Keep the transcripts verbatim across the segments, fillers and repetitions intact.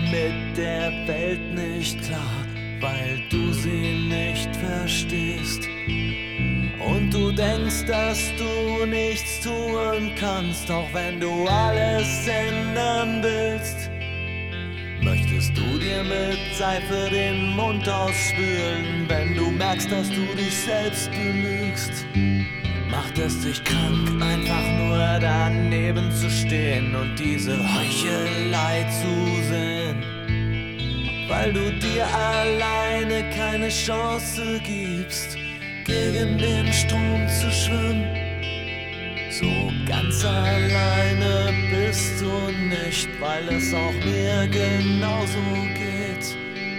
mit der Welt nicht klar, weil du sie nicht verstehst. Und du denkst, dass du nichts tun kannst, auch wenn du alles ändern willst. Möchtest du dir mit Seife den Mund ausspülen, wenn du merkst, dass du dich selbst belügst? Macht es dich krank, einfach nur daneben zu stehen und diese Heuchelei zu sehen? Weil du dir alleine keine Chance gibst, gegen den Strom zu schwimmen. So ganz alleine bist du nicht, weil es auch mir genauso geht.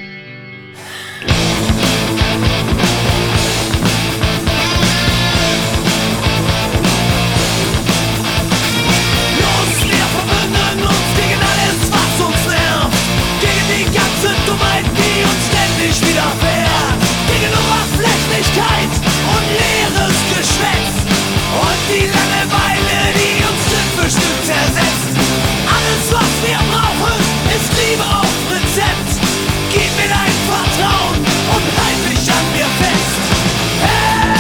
Los, wir verbünden uns gegen alles, was uns nervt, gegen die ganze Dummheit, die uns ständig widerfährt, gegen Oberflächlichkeit und leeres Geschwätz und die Langeweile, die uns Stück für Stück zersetzt. Alles, was wir brauchen, ist Liebe auf Rezept. Gib mir dein Vertrauen und halt dich an mir fest. Hey!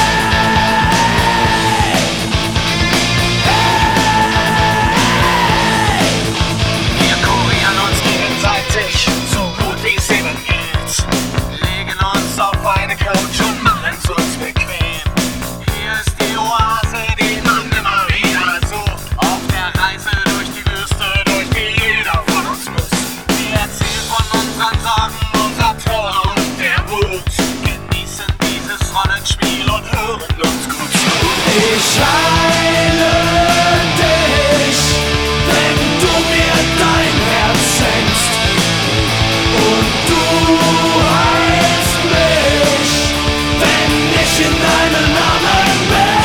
Hey! Wir kurieren uns gegenseitig, so gut wie es eben geht. Legen uns auf eine Couch und machen's uns bequem. Hier ist die Oase, die man immer wieder sucht. Auf der Reise durch die Wüste, durch die jeder von uns muss. Wir erzählen von unseren Sorgen, unserer Trauer und der Wut. Genießen dieses Rollenspiel und hören uns gut zu. Ich heile dich, wenn du mir dein Herz schenkst. Und du heilst mich, wenn ich in deinen Armen bin.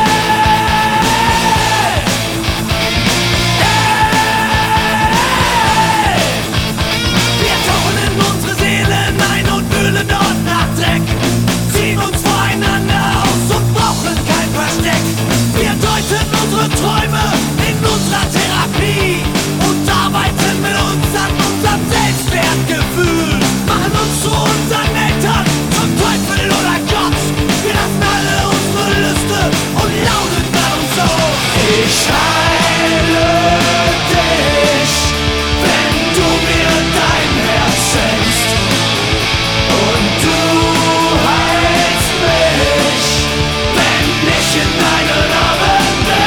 Wir tauchen in unsere Seelen ein und wühlen dort nach Dreck, ziehen uns voreinander aus und brauchen kein Versteck. Wir deuten unsere Träume in unserer Therapie und arbeiten mit uns an unserem Selbstwertgefühl, machen uns zu unseren Eltern, zum Teufel oder Gott. Wir lassen alle unsere Lüste und launen dann uns auf. Ich heile dich, wenn du mir dein Herz schenkst. Und du heilst mich, wenn ich in deinen Armen bin.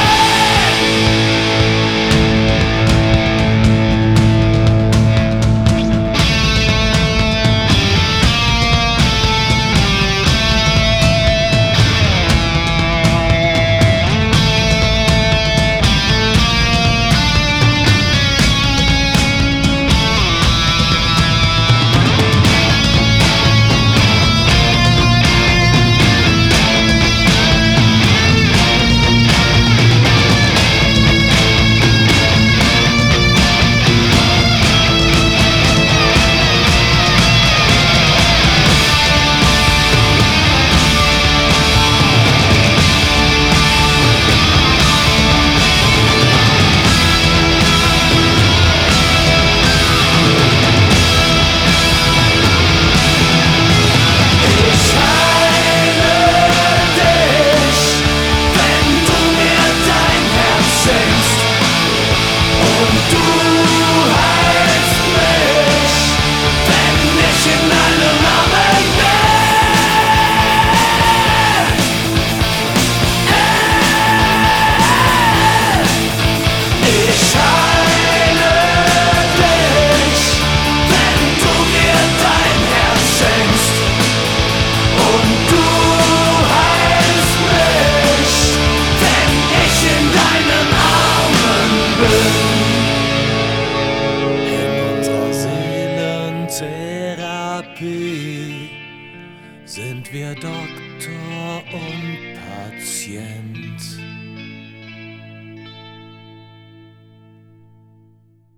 Therapie sind wir Doktor und Patient.